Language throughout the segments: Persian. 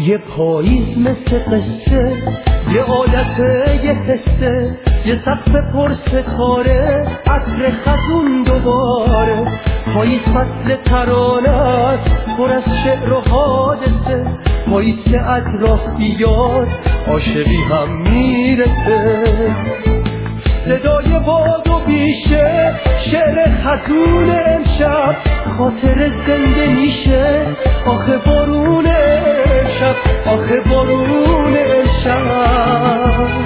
یه پاییز مثل قصه، یه عادت، یه حسه، یه سقف پر ستاره، عطر خزون دوباره. پاییز فصل ترانه است، پر از شعر و حادثه. پاییز که اطراف بیاد عاشقی هم میرسه. صدای باد و بیشه، شعر خزون امشب، خاطر زنده میشه. آخه بارون امشب، آخه بارون امشب.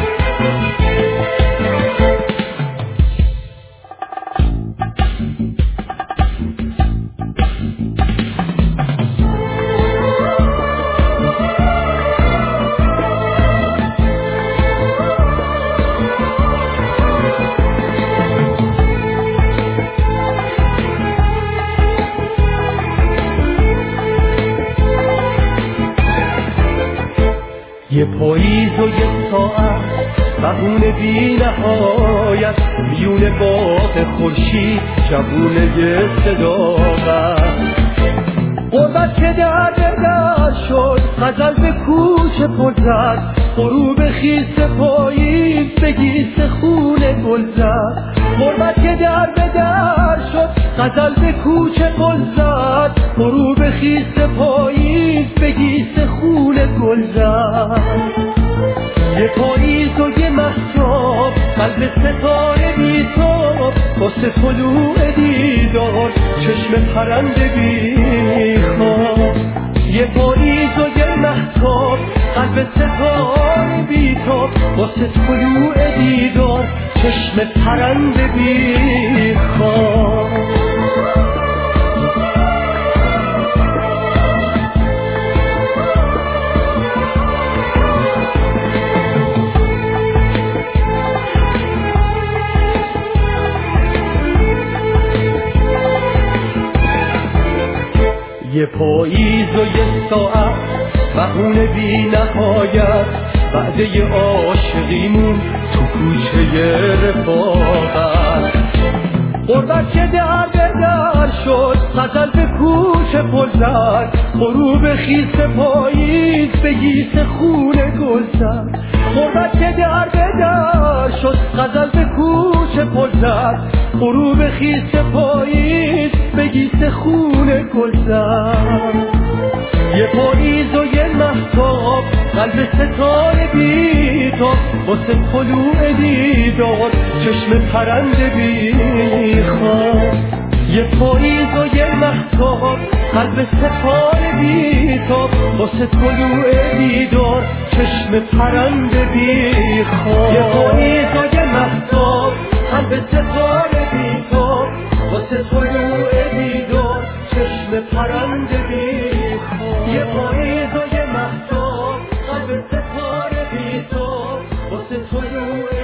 یه پاییز و یه ساعت، بهونه بی نهایت، میون باغ خورشید جوونه صداقت. غربت که در شد، غزل به کوچه پر زد، غروب خیس پاییز به گیس خون گل زد. غربت که در شد، غزل به کوچه پر زد، غروب خیس پاییز به گیس خون گل زد. یه پاییز و یه مهتاب، قلب ستاره بیتاب، واسه طلوع دیدار چشم پرنده بیخواب. یه پاییز و یه مهتاب، قلب ستاره بیتاب، واسه طلوع دیدار چشم پرنده بیخواب. یه پاییز و یه ساعت، بهونه بی نهایت، وعده عاشقیمون تو کوچه رفاقت. غربت که در شد، غزل به کوچه پر زد، غروب خیس پاییز به گیس خون گل زد. غربت که در شد، غزل به کوچه پر زد، غروب خیس پاییز به گیس خون گل زد. یه پاییز و یه مهتاب، قلب ستاره بیتاب، واسه طلوع دیدار چشم پرنده بیخواب. یه پاییز و یه مهتاب، قلب ستاره بیتاب، واسه طلوع دیدار چشم پرنده بیخواب. یه پاییز و یه مهتاب، قلب ستاره بیتاب، واسه طلوع دیدار چشم پرنده بیخواب. یه پاییز و یه مهتاب، قلب ستاره بیتاب، واسه طلوع